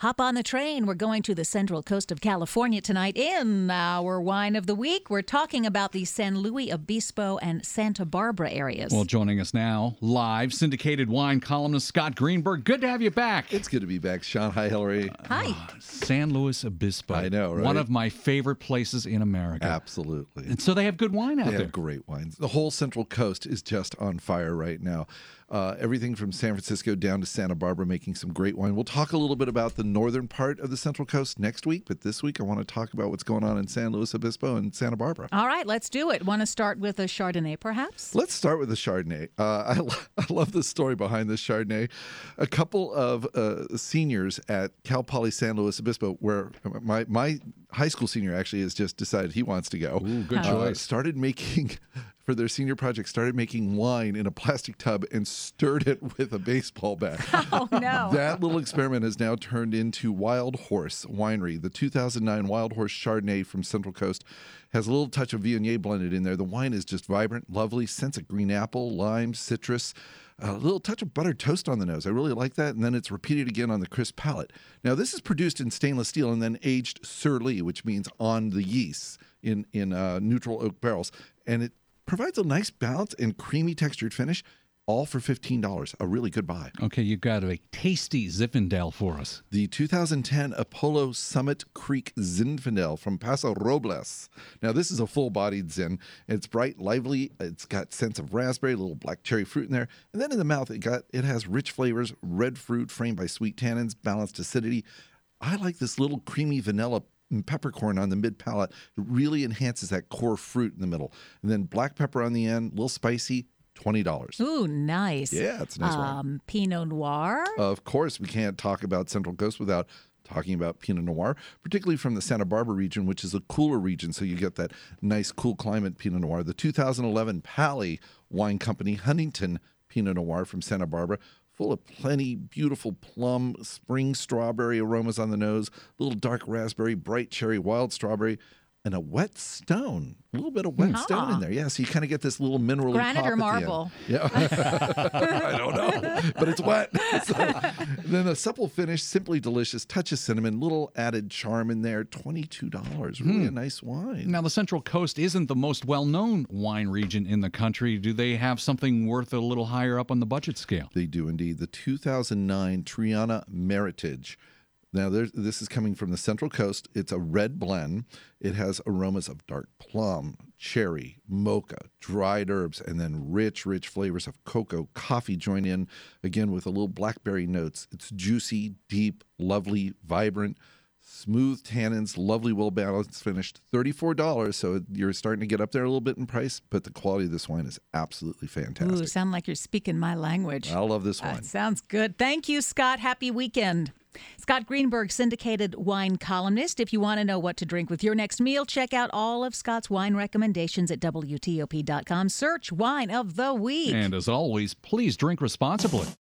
Hop on the train. We're going to the central coast of California tonight in our Wine of the Week. We're talking about the San Luis Obispo and Santa Barbara areas. Well, joining us now, live, syndicated wine columnist Scott Greenberg. Good to have you back. It's good to be back, Sean. Hi, Hillary. Hi. San Luis Obispo. I know, right? One of my favorite places in America. Absolutely. And so they have good wine out They there. have great wines. The whole Central Coast is just on fire right now. Everything from San Francisco down to Santa Barbara making some great wine. We'll talk a little bit about the northern part of the Central Coast next week, but this week I want to talk about what's going on in San Luis Obispo and Santa Barbara. All right, let's do it. Want to start with a Chardonnay, perhaps? Let's start with the Chardonnay. I love the story behind this Chardonnay. A couple of seniors at Cal Poly San Luis Obispo, where my high school senior actually has just decided he wants to go. Ooh, good choice. Started making... for their senior project, started making wine in a plastic tub and stirred it with a baseball bat. Oh, no. That little experiment has now turned into Wild Horse Winery. The 2009 Wild Horse Chardonnay from Central Coast has a little touch of Viognier blended in there. The wine is just vibrant, lovely, sense of green apple, lime, citrus, a little touch of buttered toast on the nose. I really like that. And then it's repeated again on the crisp palate. Now, this is produced in stainless steel and then aged sur lie, which means on the yeast in neutral oak barrels. And it provides a nice balance and creamy textured finish, all for $15. A really good buy. Okay, you got a tasty Zinfandel for us. The 2010 Apollo Summit Creek Zinfandel from Paso Robles. Now, this is a full-bodied Zin. It's bright, lively. It's got sense of raspberry, a little black cherry fruit in there. And then in the mouth, it has rich flavors, red fruit framed by sweet tannins, balanced acidity. I like this little creamy vanilla and peppercorn on the mid palate. It really enhances that core fruit in the middle. And then black pepper on the end, a little spicy, $20. Ooh, nice. Yeah, it's a nice wine. Pinot Noir. Of course, we can't talk about Central Coast without talking about Pinot Noir, particularly from the Santa Barbara region, which is a cooler region, so you get that nice, cool climate Pinot Noir. The 2011 Pali Wine Company Huntington Pinot Noir from Santa Barbara, full of plenty beautiful plum, spring strawberry aromas on the nose, little dark raspberry, bright cherry, wild strawberry, and a wet stone. A little bit of wet stone in there. Yeah, so you kind of get this little mineral Granite pop or at the end. marble? Yeah. I don't know, but it's wet. So, then a supple finish, simply delicious, touch of cinnamon, little added charm in there, $22. Really a nice wine. Now, the Central Coast isn't the most well-known wine region in the country. Do they have something worth a little higher up on the budget scale? They do indeed. The 2009 Triana Meritage. Now, this is coming from the Central Coast. It's a red blend. It has aromas of dark plum, cherry, mocha, dried herbs, and then rich, rich flavors of cocoa, coffee join in, again, with a little blackberry notes. It's juicy, deep, lovely, vibrant, smooth tannins, lovely, well-balanced finish. $34, so you're starting to get up there a little bit in price, but the quality of this wine is absolutely fantastic. Ooh, sound like you're speaking my language. I love this wine. Sounds good. Thank you, Scott. Happy weekend. Scott Greenberg, syndicated wine columnist. If you want to know what to drink with your next meal, check out all of Scott's wine recommendations at WTOP.com. Search Wine of the Week. And as always, please drink responsibly.